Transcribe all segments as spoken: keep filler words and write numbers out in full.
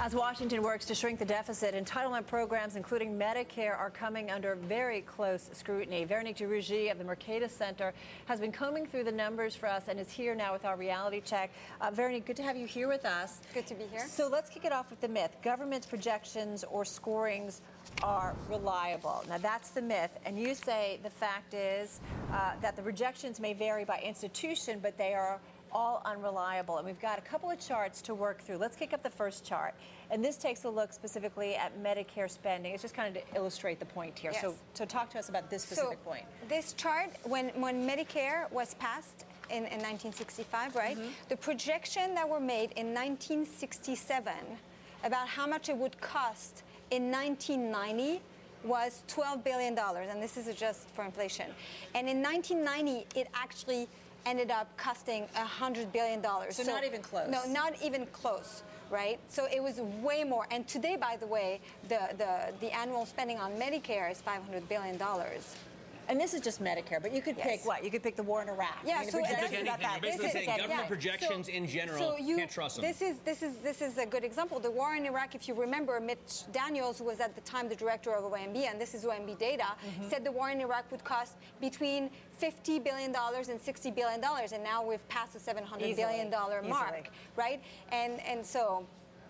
As Washington works to shrink the deficit, entitlement programs, including Medicare, are coming under very close scrutiny. Veronique Girougi of the Mercatus Center has been combing through the numbers for us and is here now with our reality check. Uh, Veronique, good to have you here with us. Good to be here. So let's kick it off with the myth. Government projections or scorings are reliable. Now, that's the myth. And you say the fact is uh, that the projections may vary by institution, but they are all unreliable. And we've got a couple of charts to work through. Let's kick up the first chart. And this takes a look specifically at Medicare spending. It's just kind of to illustrate the point here. Yes. So, so talk to us about this specific so point. This chart, when, when Medicare was passed in, in nineteen sixty-five, right, mm-hmm. the projection that were made in nineteen sixty-seven about how much it would cost in nineteen ninety was twelve billion dollars, and this is just for inflation. And in nineteen ninety, it actually ended up costing one hundred billion dollars. So, so not even close. No, not even close, right? So it was way more. And today, by the way, the, the, the annual spending on Medicare is five hundred billion dollars. And this is just Medicare, but you could yes. pick what? You could pick the war in Iraq. Yeah, I mean, so that's anything. about that. You're basically This saying is, government yeah. projections so, in general, so you, can't trust them. This is this is this is a good example. The war in Iraq, if you remember, Mitch Daniels, who was at the time the director of O M B, and this is O M B data, mm-hmm. said the war in Iraq would cost between fifty billion dollars and sixty billion dollars, and now we've passed the seven hundred billion dollars mark, Easily. right? And and so.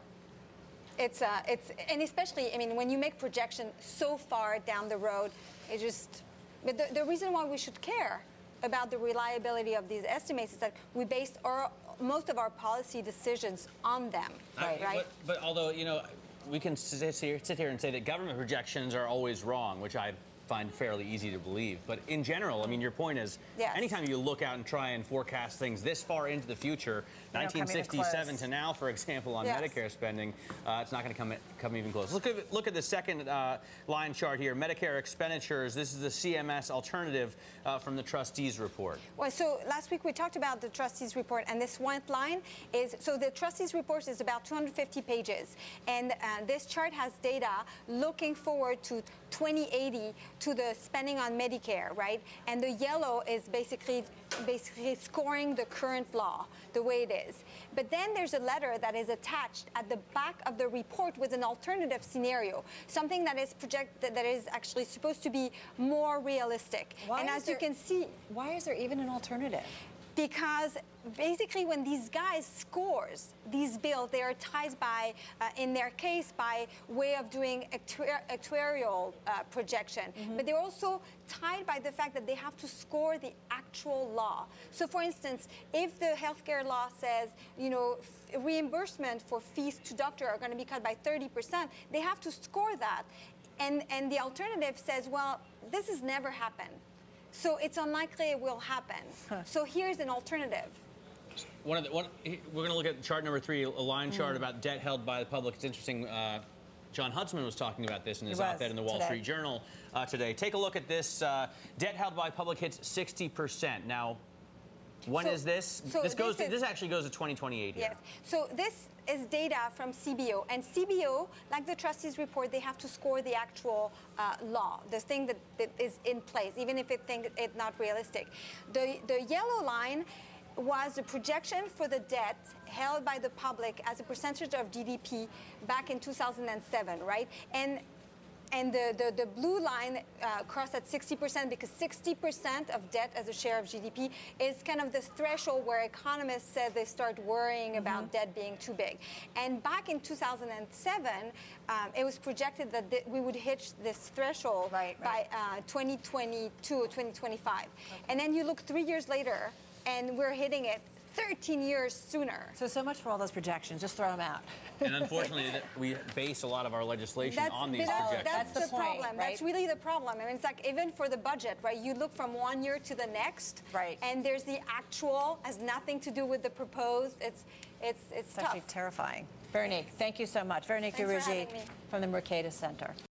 It's uh, it's and especially, I mean, when you make projections so far down the road, it just. But the, the reason why we should care about the reliability of these estimates is that we based our most of our policy decisions on them, I, right? But, but although, you know, we can sit here, sit here and say that government projections are always wrong, which I find fairly easy to believe. But in general, I mean, your point is, yes. anytime you look out and try and forecast things this far into the future, nineteen sixty-seven to now, for example, on yes. Medicare spending, uh, it's not going to come come even close. Look at look at the second uh, line chart here, Medicare expenditures. This is the C M S alternative uh, from the trustees report. Well, so last week we talked about the trustees report, and this white line is, so the trustees report is about two hundred fifty pages, and uh, this chart has data looking forward to twenty eighty to the spending on Medicare, right? And the yellow is basically basically scoring the current law the way it is. But then there's a letter that is attached at the back of the report with an alternative scenario, something that is projected that is actually supposed to be more realistic. Why and as there, you can see, why is there even an alternative? Because basically when these guys scores these bills, they are tied by, uh, in their case, by way of doing actuar actuarial uh, projection. Mm-hmm. But they're also tied by the fact that they have to score the actual law. So for instance, if the healthcare law says, you know, reimbursement for fees to doctor are going to be cut by thirty percent, they have to score that. And, and the alternative says, well, this has never happened. So it's unlikely it will happen. Huh. So here's an alternative. One of the, one, we're going to look at chart number three, a line chart mm. about debt held by the public. It's interesting. Uh, John Huntsman was talking about this in his op-ed in the Wall today. Street Journal uh, today. Take a look at this. Uh, debt held by public hits sixty percent. Now, when so, is this? So this goes. This, to, is, this actually goes to twenty twenty-eight here. Yes. So this is data from C B O, and C B O, like the trustees report, they have to score the actual uh, law, the thing that, that is in place, even if it think it's not realistic. The the yellow line was a projection for the debt held by the public as a percentage of G D P back in two thousand seven, right? And And the, the, the blue line uh, crossed at sixty percent because sixty percent of debt as a share of G D P is kind of the threshold where economists said they start worrying mm-hmm. about debt being too big. And back in two thousand seven, um, it was projected that th we would hit this threshold right, right. by uh, twenty twenty-two or twenty twenty-five. Okay. And then you look three years later, and we're hitting it thirteen years sooner. So, so much for all those projections. Just throw them out. And unfortunately, that we base a lot of our legislation that's, on these that's, projections. That's, that's the, the point, problem. right? That's really the problem. I mean, it's like even for the budget, right? You look from one year to the next, right? And there's the actual, has nothing to do with the proposed. It's, it's, it's, it's tough. actually terrifying. Veronique, thank you so much. Veronique Girougi from the Mercatus Center.